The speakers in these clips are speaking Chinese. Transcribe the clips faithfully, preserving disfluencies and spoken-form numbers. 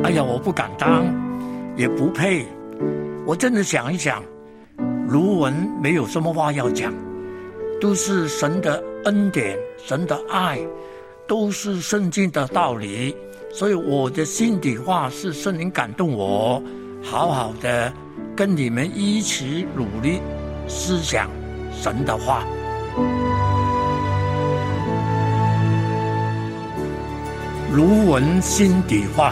哎呀，我不敢当，也不配。我真的想一想，卢文没有什么话要讲，都是神的恩典，神的爱，都是圣经的道理。所以我的心底话是圣灵感动我，好好的跟你们一起努力思想神的话。卢文心底话。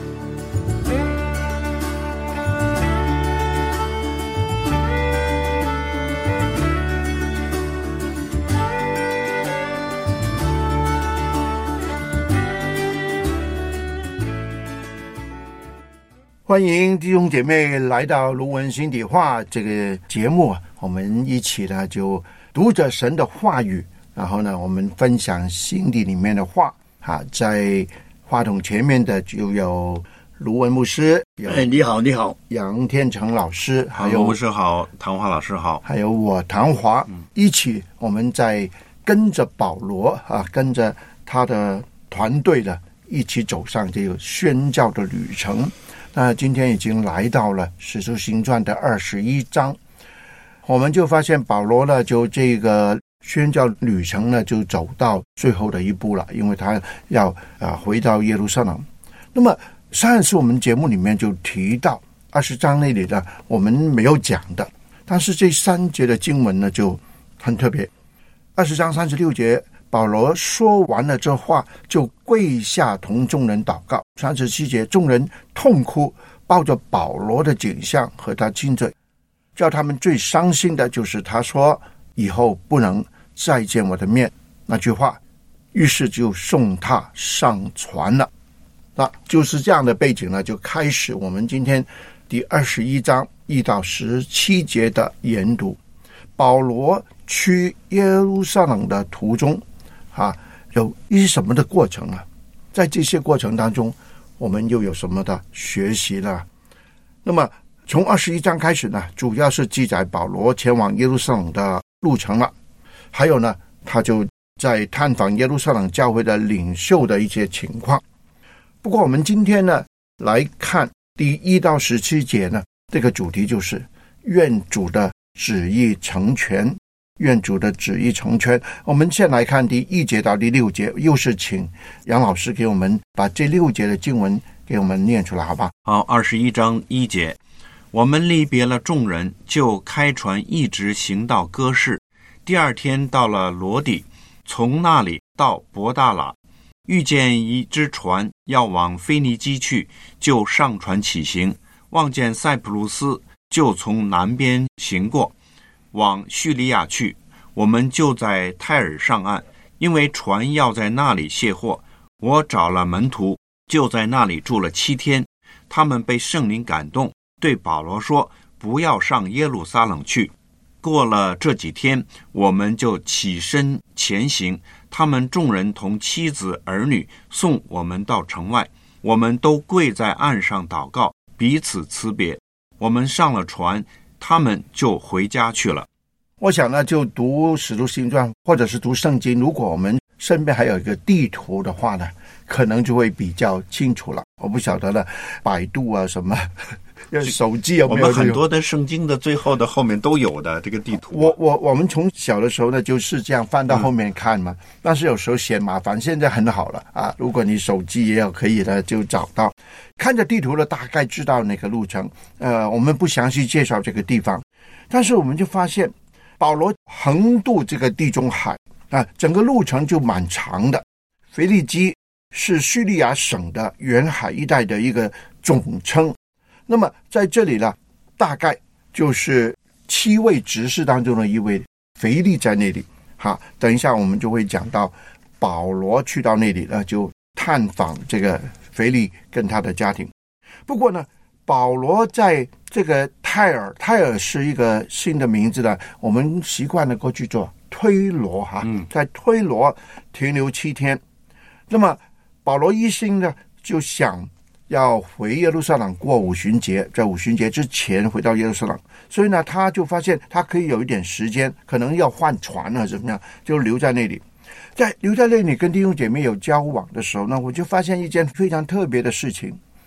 欢迎弟兄姐妹来到卢文心底话这个节目，我们一起呢就读着神的话语，然后呢我们分享心底里面的话啊。在话筒前面的就有卢文牧师， 哎，你好，你好， 杨天成老师，还有牧师好，唐华老师好， 还有我唐华，嗯、一起我们在跟着保罗啊，跟着他的团队的一起走上这个宣教的旅程。那今天已经来到了使徒行传的二十一章，我们就发现保罗呢，就这个宣教旅程呢，就走到最后的一步了，因为他要啊、呃、回到耶路撒冷。那么上一次我们节目里面就提到二十章那里呢，我们没有讲的，但是这三节的经文呢就很特别。二十章三十六节，保罗说完了这话，就跪下同众人祷告。三十七节，众人痛哭，抱着保罗的颈项和他亲嘴。叫他们最伤心的就是他说以后不能再见我的面那句话，于是就送他上船了。那就是这样的背景呢，就开始我们今天第二十一章一到十七节的研读。保罗去耶路撒冷的途中啊，有一些什么的过程啊？在这些过程当中，我们又有什么的学习呢？那么从二十一章开始呢，主要是记载保罗前往耶路撒冷的路程了，还有呢，他就在探访耶路撒冷教会的领袖的一些情况。不过我们今天呢，来看第一到十七节呢，这个主题就是愿主的旨意成全。愿主的旨意成全。我们先来看第一节到第六节，又是请杨老师给我们把这六节的经文给我们念出来，好吧？ 好，二十一章一节，我们离别了众人，就开船一直行到哥士，第二天到了罗底，从那里到伯大拉，遇见一只船要往腓尼基去，就上船起行，望见塞浦路斯，就从南边行过，往叙利亚去。我们就在泰尔上岸，因为船要在那里卸货。我找了门徒，就在那里住了七天。他们被圣灵感动，对保罗说，不要上耶路撒冷去。过了这几天，我们就起身前行，他们众人同妻子儿女送我们到城外，我们都跪在岸上祷告，彼此辞别。我们上了船，他们就回家去了。 我想呢，就读使徒行传或者是读圣经，如果我们身边还有一个地图的话呢，可能就会比较清楚了。我不晓得了，百度啊什么手机有没有？ 我们很多的圣经的最后的后面都有的这个地图。 我我我们从小的时候呢就是这样翻到后面看嘛，嗯、但是有时候嫌麻烦，现在很好了啊！如果你手机也有可以的，就找到，看着地图了，大概知道那个路程。呃，我们不详细介绍这个地方，但是我们就发现，保罗横渡这个地中海啊，整个路程就蛮长的。腓利基是叙利亚省的沿海一带的一个总称。那么在这里呢，大概就是七位执事当中的一位腓利在那里。好，等一下我们就会讲到保罗去到那里呢，就探访这个腓利跟他的家庭。不过呢，保罗在这个泰尔，泰尔是一个新的名字呢，我们习惯了过去做推罗哈，嗯、在推罗停留七天。那么保罗一心呢，就想要回耶路撒冷过五旬节，在五旬节之前回到耶路撒冷，所以呢，他就发现他可以有一点时间，可能要换船啊，怎么样，就留在那里。在留在那里跟弟兄姐妹有交往的时候呢，我就发现一件非常特别的事情，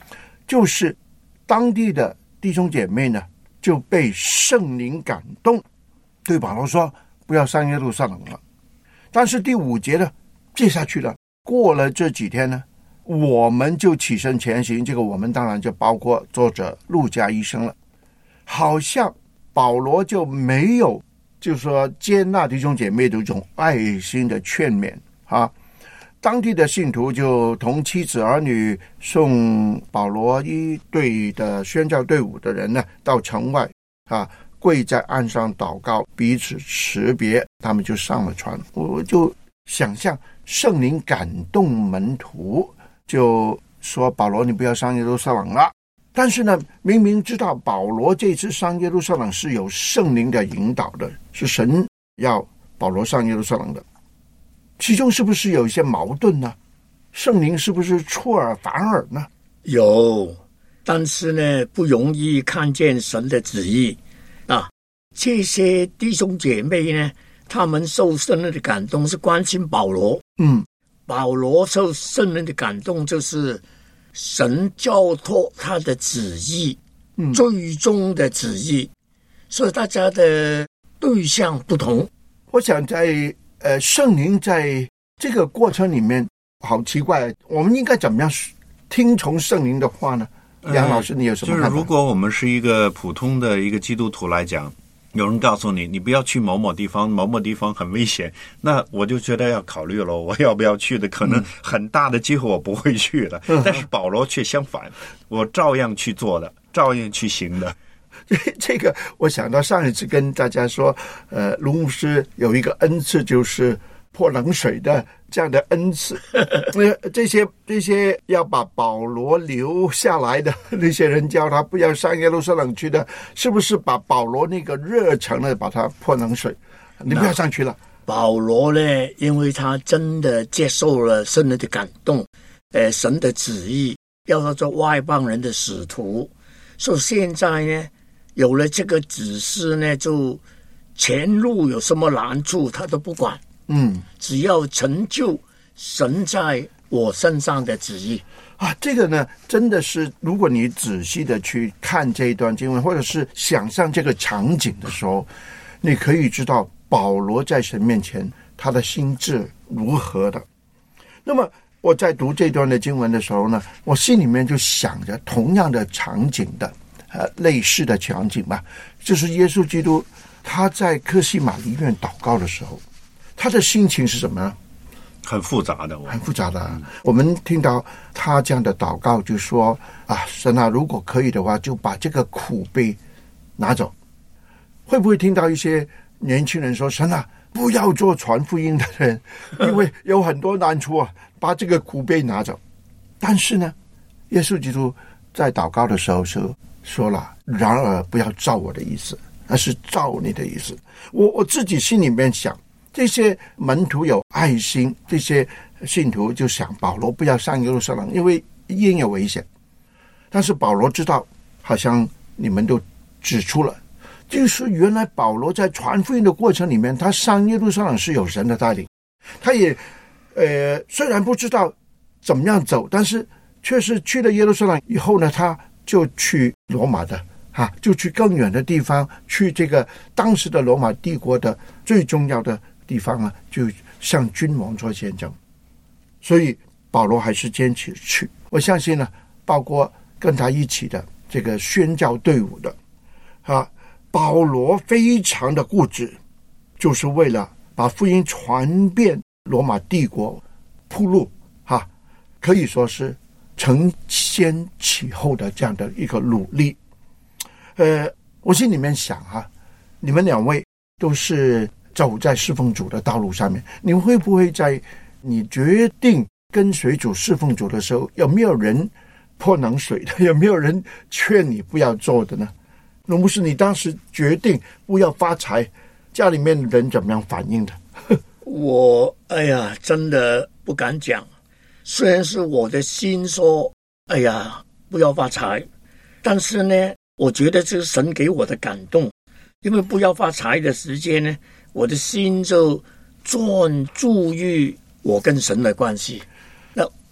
就是当地的弟兄姐妹呢就被圣灵感动，对保罗说不要上耶路撒冷了。但是第五节呢接下去了，过了这几天呢，我们就起身前行。这个我们当然就包括作者路加医生了。好像保罗就没有就是说接纳弟兄姐妹的一种爱心的劝勉啊。当地的信徒就同妻子儿女送保罗一队的宣教队伍的人呢到城外啊，跪在岸上祷告，彼此辞别，他们就上了船。我就想象圣灵感动门徒，就说保罗你不要上耶路撒冷了。但是呢，明明知道保罗这次上耶路撒冷是有圣灵的引导的，是神要保罗上耶路撒冷的，其中是不是有一些矛盾呢？圣灵是不是出尔反尔呢？ 有，但是呢不容易看见神的旨意啊。这些弟兄姐妹呢，他们受圣灵的感动是关心保罗， 嗯， 保罗受圣灵的感动就是神交托他的旨意， 嗯， 最终的旨意，所以大家的对象不同。 我想在呃圣灵在这个过程里面，好奇怪，我们应该怎么样听从圣灵的话呢？杨老师，你有什么看法？ 就是如果我们是一个普通的一个基督徒来讲，有人告诉你你不要去某某地方，某某地方很危险，那我就觉得要考虑了，我要不要去的可能很大的机会我不会去的、嗯、但是保罗却相反，我照样去做的，照样去行的。 这个我想到上一次跟大家说，呃，卢牧师有一个恩赐，就是泼冷水的这样的恩赐。呃，这些这些要把保罗留下来的那些人，叫他不要上耶路撒冷去的，是不是把保罗那个热诚的把他泼冷水？你不要上去了。 保罗呢，因为他真的接受了圣灵的感动，呃，神的旨意要他做外邦人的使徒，所以现在呢，有了这个指示呢，就前路有什么难处他都不管， 嗯， 只要成就神在我身上的旨意啊。这个呢，真的是如果你仔细的去看这一段经文，或者是想象这个场景的时候，你可以知道保罗在神面前他的心智如何的。那么我在读这段的经文的时候呢，我心里面就想着同样的场景的呃，类似的场景吧，就是耶稣基督他在客西马尼园祷告的时候，他的心情是什么呢？ 很复杂的， 很复杂的、啊嗯。我们听到他这样的祷告，就说啊，神啊，如果可以的话，就把这个苦杯拿走。会不会听到一些年轻人说，神啊，不要做传福音的人，因为有很多难处啊，把这个苦杯拿走。但是呢，耶稣基督在祷告的时候是说了，然而不要照我的意思，而是照你的意思。我我自己心里面想，这些门徒有爱心，这些信徒就想保罗不要上耶路撒冷，因为因有危险。但是保罗知道，好像你们都指出了，就是原来保罗在传福音的过程里面，他上耶路撒冷是有神的带领，他也呃虽然不知道怎么样走，但是确实去了耶路撒冷以后呢，他就去罗马的啊，就去更远的地方，去这个当时的罗马帝国的最重要的地方啊，就向君王做见证。所以保罗还是坚持去。我相信呢，包括跟他一起的这个宣教队伍的啊，保罗非常的固执，就是为了把福音传遍罗马帝国铺路啊，可以说是承先启后的这样的一个努力。呃，我心里面想啊，你们两位都是走在侍奉主的道路上面，你会不会在你决定跟随主侍奉主的时候，有没有人泼冷水的？有没有人劝你不要做的呢？如果是你当时决定不要发财，家里面的人怎么样反应的？ 我哎呀，真的不敢讲。虽然是我的心说，哎呀，不要发财，但是呢，我觉得这是神给我的感动，因为不要发财的时间呢，我的心就专注于我跟神的关系。那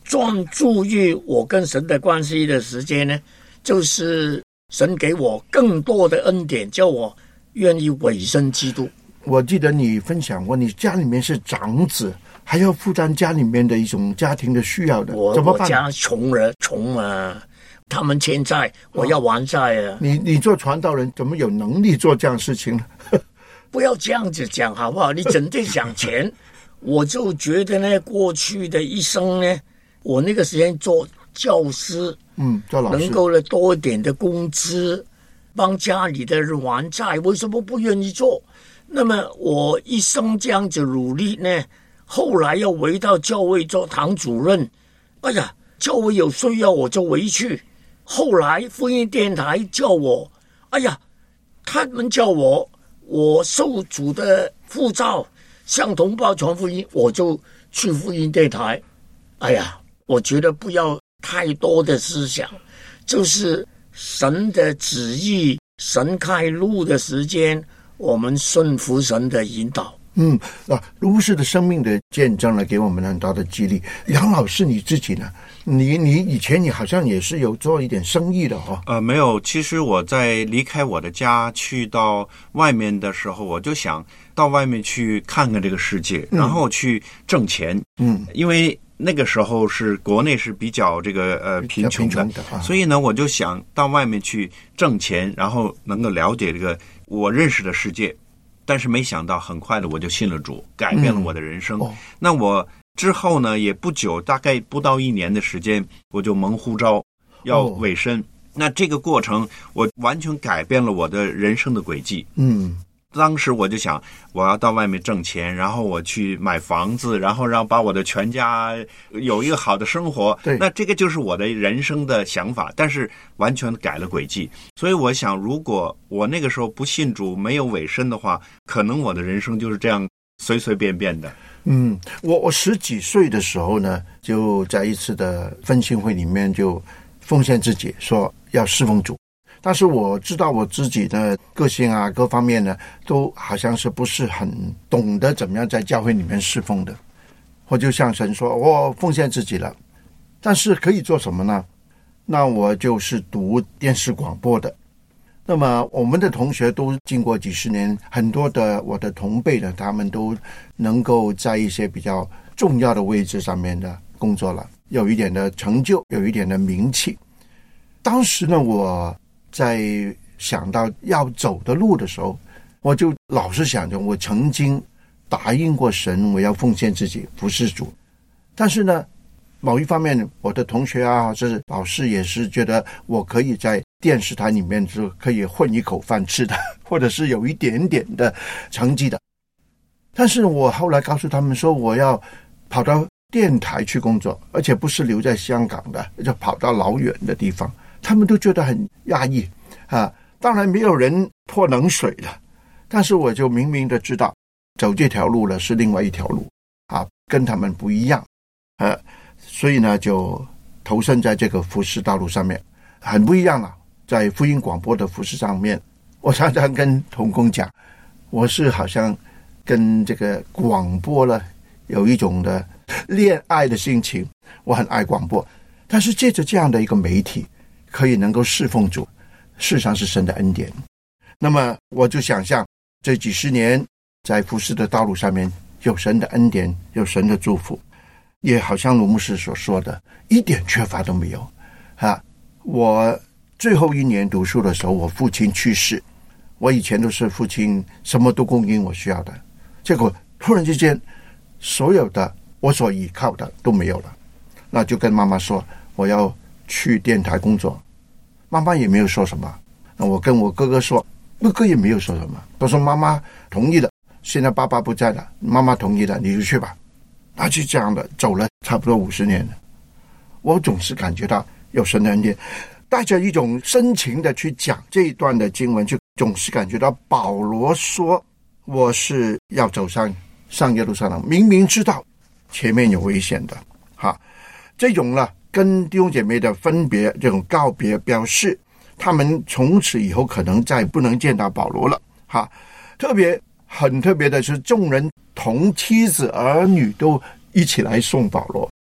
专注于我跟神的关系的时间呢，就是神给我更多的恩典，叫我愿意委身基督。 我记得你分享过，你家里面是长子，还要负担家里面的一种家庭的需要的， 我怎么办？ 我家穷人穷啊，他们欠债，我要还债啊。 你你做传道人，怎么有能力做这样的事情呢？ 不要这样子讲好不好？你整天想钱，我就觉得呢，过去的一生呢，我那个时间做教师， 嗯，做老师能够呢多一点的工资，帮家里的人还债，为什么不愿意做？那么我一生这样子努力呢，后来要回到教会做堂主任，哎呀，教会有需要我就回去。后来福音电台叫我，哎呀，他们叫我，我受主的呼召，向同胞传福音，我就去福音电台。哎呀，我觉得不要太多的思想，就是神的旨意，神开路的时间，我们顺服神的引导。 嗯，啊，卢牧师的生命的见证呢，给我们很大的激励。杨老师你自己呢？你你以前你好像也是有做一点生意的哦。 呃，没有。其实我在离开我的家去到外面的时候，我就想到外面去看看这个世界， 嗯、 然后去挣钱。 嗯， 因为那个时候是国内是比较这个呃贫穷的， 贫穷的啊、 所以呢，我就想到外面去挣钱，然后能够了解这个我认识的世界。但是没想到，很快的我就信了主，改变了我的人生。 嗯哦、 那我之后呢，也不久，大概不到一年的时间，我就蒙呼召要委身。哦、那这个过程，我完全改变了我的人生的轨迹。 嗯。 当时我就想，我要到外面挣钱，然后我去买房子，然后让把我的全家有一个好的生活。 对， 那这个就是我的人生的想法，但是完全改了轨迹。所以我想，如果我那个时候不信主，没有委身的话，可能我的人生就是这样随随便便的。 嗯，我我十几岁的时候呢，就在一次的分享会里面就奉献自己，说要侍奉主。但是我知道我自己的个性啊，各方面呢，都好像是不是很懂得怎么样在教会里面侍奉的。我就向神说，我奉献自己了，但是可以做什么呢？那我就是读电视广播的。那么我们的同学都经过几十年，很多的我的同辈的，他们都能够在一些比较重要的位置上面的工作了，有一点的成就，有一点的名气。当时呢，我在想到要走的路的时候，我就老是想着，我曾经答应过神，我要奉献自己服侍主。但是呢，某一方面，我的同学啊，或者老师也是觉得我可以在电视台里面就可以混一口饭吃的，或者是有一点点的成绩的。但是我后来告诉他们说，我要跑到电台去工作，而且不是留在香港的，就跑到老远的地方。他们都觉得很压抑啊，当然没有人泼冷水了，但是我就明明的知道，走这条路了是另外一条路啊，跟他们不一样啊，所以呢就投身在这个服事道路上面，很不一样了。在福音广播的服事上面，我常常跟同工讲，我是好像跟这个广播了有一种的恋爱的心情，我很爱广播，但是借着这样的一个媒体，可以能够侍奉主，事实上是神的恩典。那么我就想象这几十年在服事的道路上面，有神的恩典，有神的祝福，也好像卢牧师所说的，一点缺乏都没有啊！我最后一年读书的时候，我父亲去世，我以前都是父亲什么都供应我需要的，结果突然之间，所有的我所依靠的都没有了，那就跟妈妈说，我要去电台工作。妈妈也没有说什么，那我跟我哥哥说，哥哥也没有说什么，都说妈妈同意了，现在爸爸不在了，妈妈同意了，你就去吧。那就这样的走了差不多五十年了。我总是感觉到有神的恩典，带着一种深情的去讲这一段的经文，就总是感觉到保罗说我是要走上上耶路撒冷，明明知道前面有危险的哈，这种呢跟弟兄姐妹的分别，这种告别，表示他们从此以后可能再不能见到保罗了哈。特别很特别的是，众人同妻子儿女都一起来送保罗。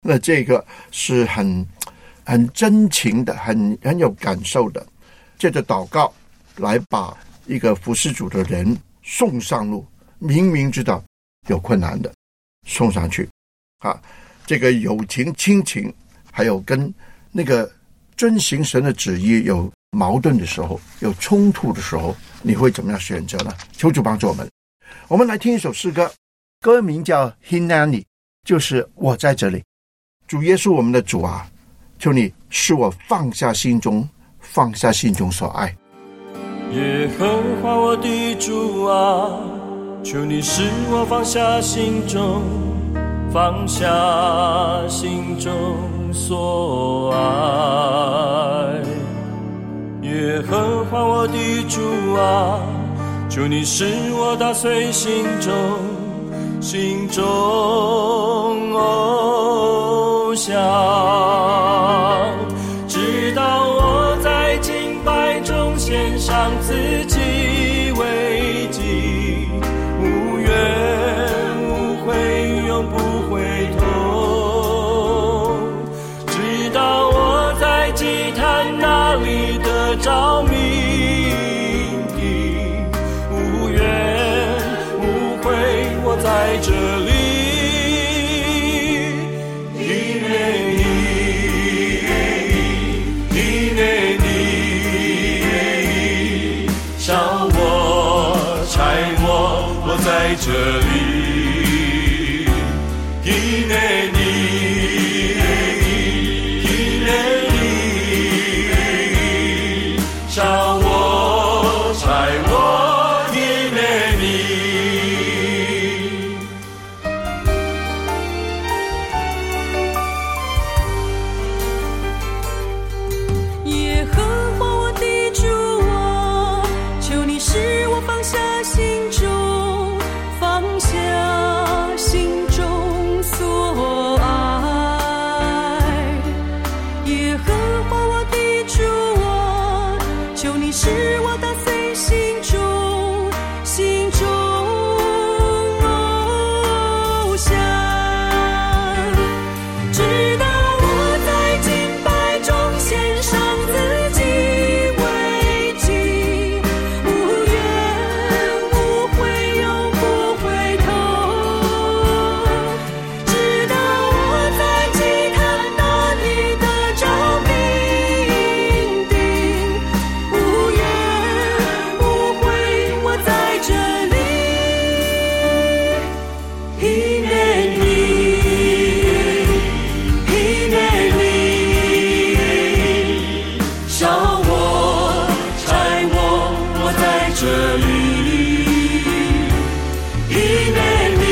那这个是很很真情的，很很有感受的，借着祷告来把一个服侍主的人送上路，明明知道有困难的送上去啊，这个友情亲情还有跟那个遵行神的旨意有矛盾的时候，有冲突的时候，你会怎么样选择呢？求主帮助我们。我们来听一首诗歌，歌名叫 Hineni， 就是我在这里。主耶稣，我们的主啊，求你使我放下心中放下心中所爱。 耶和华我的主啊，求你使我放下心中放下心中所爱。耶和华我的主啊，求你使我打碎心中心中偶像，直到我在敬拜中献上自己为祭，无怨无悔永不回头，直到我在祭坛那里得着命定，无怨无悔我在这里。在这里，伊内尼，伊内尼，烧我，柴我，伊内尼。耶和华我的主啊，求你使我放下心中。放下心中所爱，耶和华我的主啊，求你使我打碎心中心中偶像，直到我在敬拜中献上自己为祭，无怨无悔永不回头，直到我在祭坛那里得着命定，无怨无悔我在这里。伊内尼，伊内尼，烧我，柴我，我在这里。伊内尼，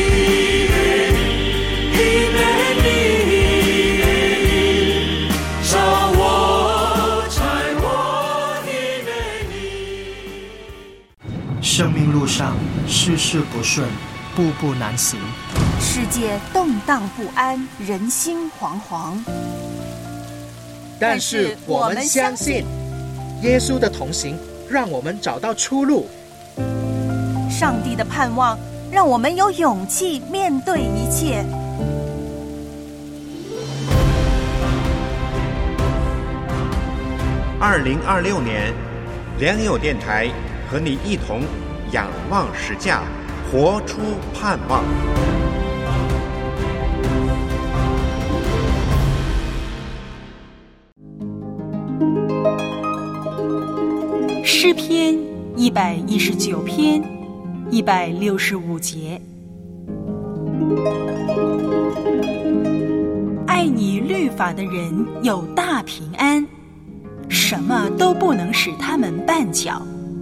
伊内尼，烧我，柴我，伊内尼。 生命路上事事不顺，步步难行， 世界动荡不安，人心惶惶。 但是我们相信耶稣的同行让我们找到出路。 上帝的盼望让我们有勇气面对一切。 二零二六年，良友电台和你一同仰望十架，活出盼望。 诗篇一百一十九篇一百六十五节，爱你律法的人有大平安，什么都不能使他们绊脚。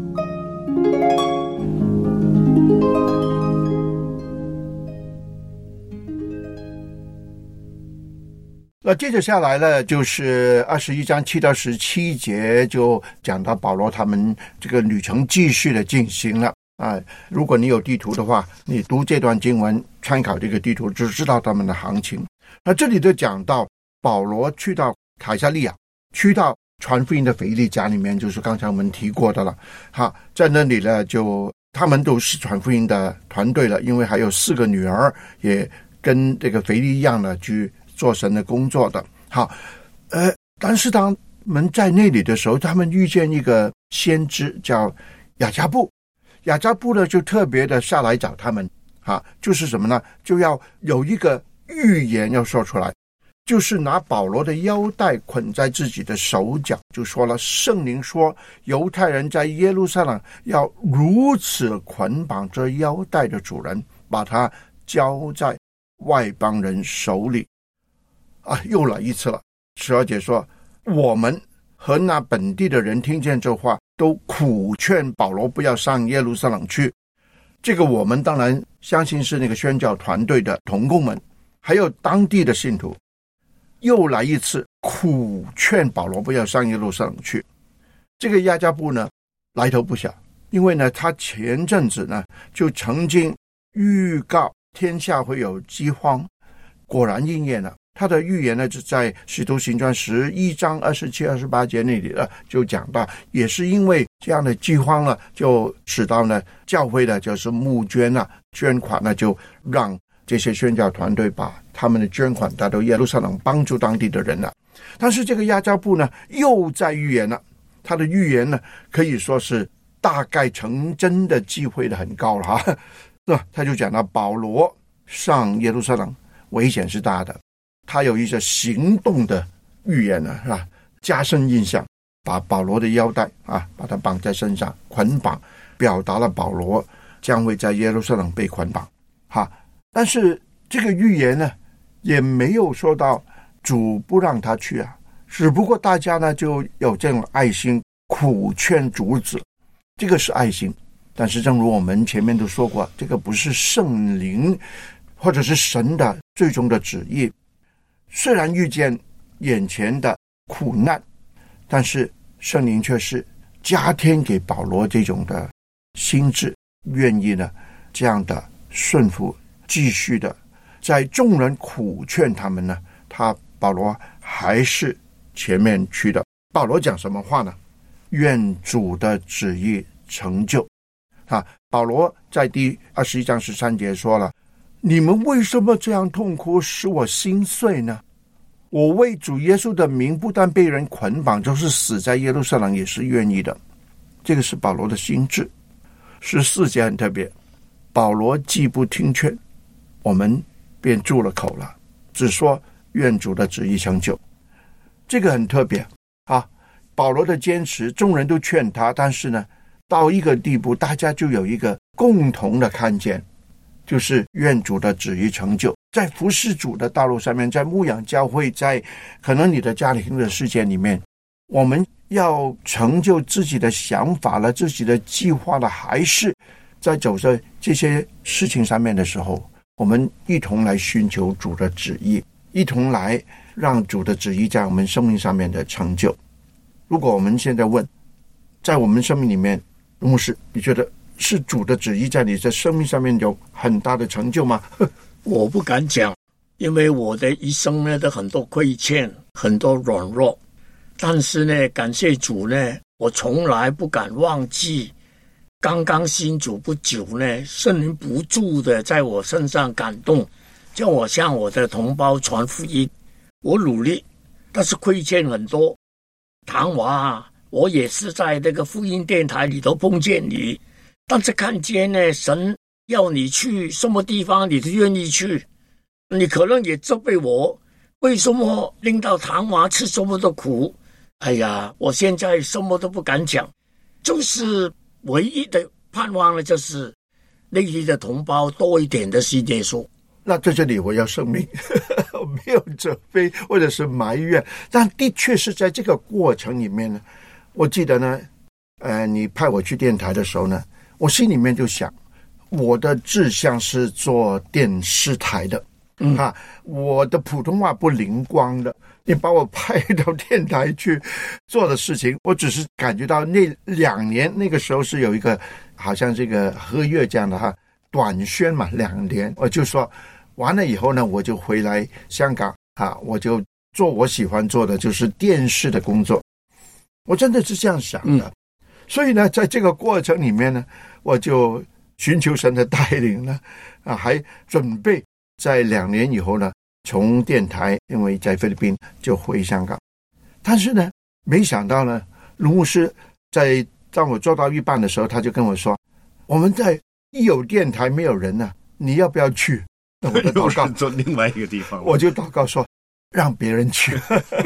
那接着下来呢，就是二十一章七到十七节，就讲到保罗他们这个旅程继续的进行了啊。如果你有地图的话，你读这段经文，参考这个地图，就知道他们的行情。那这里就讲到保罗去到凯撒利亚，去到传福音的腓利家里面，就是刚才我们提过的了。哈，在那里呢，就他们都是传福音的团队了，因为还有四个女儿也跟这个腓利一样呢，去做神的工作的。好，呃，但是他们在那里的时候，他们遇见一个先知叫雅加布，雅加布呢就特别的下来找他们，啊，就是什么呢？就要有一个预言要说出来，就是拿保罗的腰带捆在自己的手脚，就说了，圣灵说犹太人在耶路撒冷要如此捆绑这腰带的主人，把他交在外邦人手里。啊，又来一次了。十二节说，我们和那本地的人听见这话，都苦劝保罗不要上耶路撒冷去。这个我们当然相信是那个宣教团队的同工们，还有当地的信徒，又来一次苦劝保罗不要上耶路撒冷去。这个亚加布呢来头不小，因为呢他前阵子呢就曾经预告天下会有饥荒，果然应验了。他的预言呢是在使徒行传十一章二十七、二十八节那里了，就讲到，也是因为这样的饥荒呢，就使到呢教会呢就是募捐啊，捐款呢就让这些宣教团队把他们的捐款带到耶路撒冷帮助当地的人了。但是这个亚加布呢又在预言了，他的预言呢可以说是大概成真的机会的很高了哈，是吧？他就讲到保罗上耶路撒冷危险是大的。他有一些行动的预言呢，是吧？加深印象，把保罗的腰带啊，把他绑在身上，捆绑，表达了保罗将会在耶路撒冷被捆绑。哈，但是这个预言呢，也没有说到主不让他去啊，只不过大家呢就有这种爱心，苦劝阻止，这个是爱心。但是正如我们前面都说过，这个不是圣灵或者是神的最终的旨意。虽然遇见眼前的苦难，但是圣灵却是加添给保罗这种的心智，愿意呢这样的顺服，继续的在众人苦劝他们呢，他保罗还是前面去的。保罗讲什么话呢？愿主的旨意成就。啊，保罗在第二十一章十三节说了，你们为什么这样痛苦，使我心碎呢？我为主耶稣的名，不但被人捆绑，就是死在耶路撒冷也是愿意的。这个是保罗的心志。十四节很特别，保罗既不听劝，我们便住了口了，只说愿主的旨意成就。这个很特别啊！保罗的坚持，众人都劝他，但是呢，到一个地步，大家就有一个共同的看见，就是愿主的旨意成就。在服侍主的道路上面，在牧养教会，在可能你的家庭的事件里面，我们要成就自己的想法了，自己的计划了，还是在走在这些事情上面的时候，我们一同来寻求主的旨意，一同来让主的旨意在我们生命上面的成就。如果我们现在问，在我们生命里面，牧师，你觉得是主的旨意在你的生命上面有很大的成就吗？ 我不敢讲，因为我的一生呢，都很多亏欠，很多软弱。但是呢，感谢主呢，我从来不敢忘记，刚刚信主不久呢，圣灵不住的在我身上感动，叫我向我的同胞传福音。我努力，但是亏欠很多。唐华，我也是在那个福音电台里头碰见你，但是看见呢，神要你去什么地方你都愿意去，你可能也责备我，为什么令到唐华吃这么多苦。哎呀，我现在什么都不敢讲，就是唯一的盼望呢，就是内地的同胞多一点的信耶稣。 那在这里我要声明，我没有责备或者是埋怨，但的确是在这个过程里面呢，我记得呢，呃，你派我去电台的时候呢，我心里面就想，我的志向是做电视台的，嗯啊，我的普通话不灵光的，你把我派到电台去做的事情，我只是感觉到那两年那个时候是有一个好像这个合约这样的哈，短宣嘛，两年，我就说完了以后呢，我就回来香港啊，我就做我喜欢做的，就是电视的工作。我真的是这样想的，嗯、所以呢，在这个过程里面呢，我就寻求神的带领呢，啊，还准备在两年以后呢， 从电台，因为在菲律宾就回香港。但是呢，没想到呢，卢牧师在当我做到一半的时候，他就跟我说：“我们在一有电台没有人呢、啊，你要不要去？”那我就祷告做另外一个地方， 我就祷告说让别人去。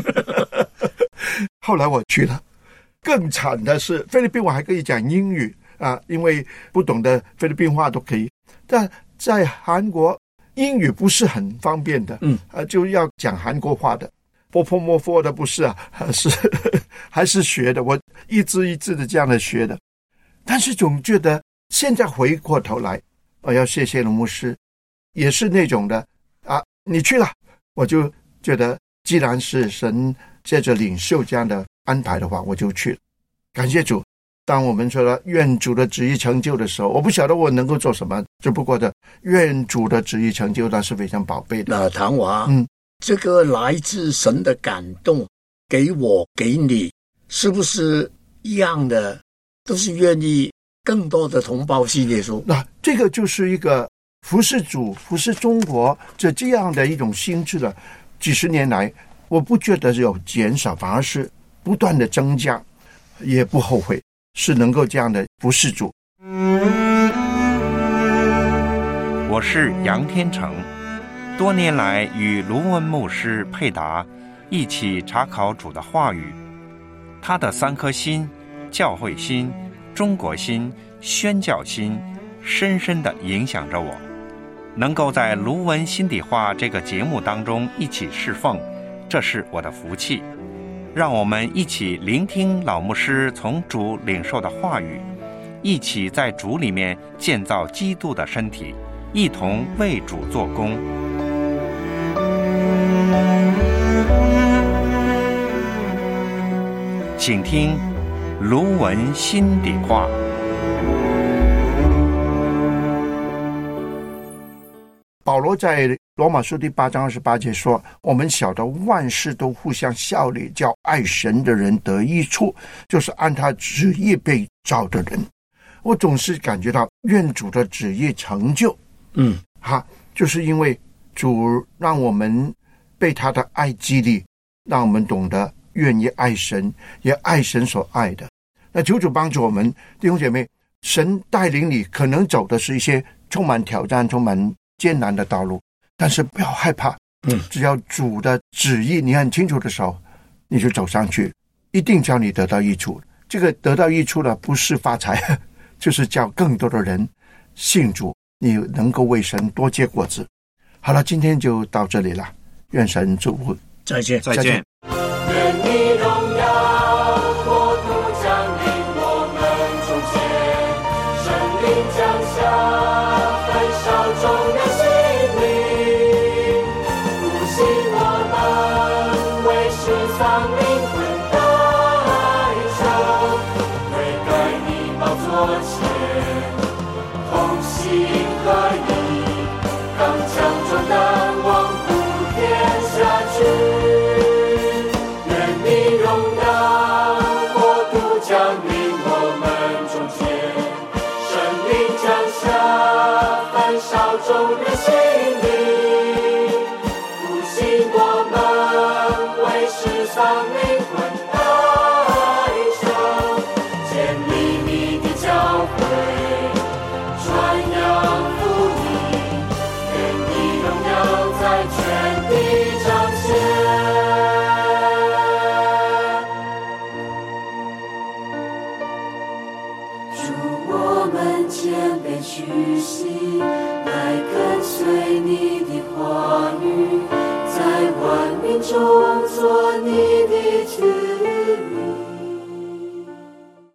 后来我去了，更惨的是菲律宾我还可以讲英语啊，因为不懂的菲律宾话都可以，但在韩国英语不是很方便的，嗯，啊，就要讲韩国话的，波波莫佛的不是啊，是还是学的，我一字一字的这样的学的，但是总觉得现在回过头来，我要谢谢卢牧师，也是那种的啊，你去了，我就觉得既然是神借着领袖这样的安排的话，我就去了。感谢主，当我们说了愿主的旨意成就的时候，我不晓得我能够做什么，只不过的愿主的旨意成就，那是非常宝贝的。 那唐华， 嗯， 这个来自神的感动，给我给你，是不是一样的？都是愿意更多的同胞信耶稣。 那这个就是一个服侍主、服侍中国这这样的一种心智了。几十年来，我不觉得有减少，反而是不断的增加，也不后悔，是能够这样的服侍主。 我是杨天成，多年来与卢文牧师配搭，一起查考主的话语。他的三颗心，教会心、中国心、宣教心，深深地影响着我。能够在卢文心底话这个节目当中一起侍奉，这是我的福气。让我们一起聆听老牧师从主领受的话语，一起在主里面建造基督的身体，一同为主做工。请听卢文心底话。 保罗在罗马书第八章二十八节说，我们晓得万事都互相效力，叫爱神的人得益处，就是按他旨意被召的人。我总是感觉到愿主的旨意成就， 嗯， 哈，就是因为主让我们被他的爱激励，让我们懂得愿意爱神，也爱神所爱的。那求主帮助我们弟兄姐妹，神带领你可能走的是一些充满挑战、充满艰难的道路，但是不要害怕，嗯，只要主的旨意你很清楚的时候，你就走上去，一定叫你得到益处。这个得到益处呢，不是发财，就是叫更多的人信主，你能够为神多结果子。好了，今天就到这里了，愿神祝福， 再见， 再见。 愿你荣耀国度降临我们中间，神灵降下焚烧众人心灵，复兴我们为世上灵魂代求，悔改你宝座前，同心合一，刚强壮胆往普天下去。众人心灵，复兴我们为世上灵魂代求，建立你的教会，传扬福音，愿你荣耀在全地彰显。祝我们谦卑屈膝，来跟随你的话语，在万民中做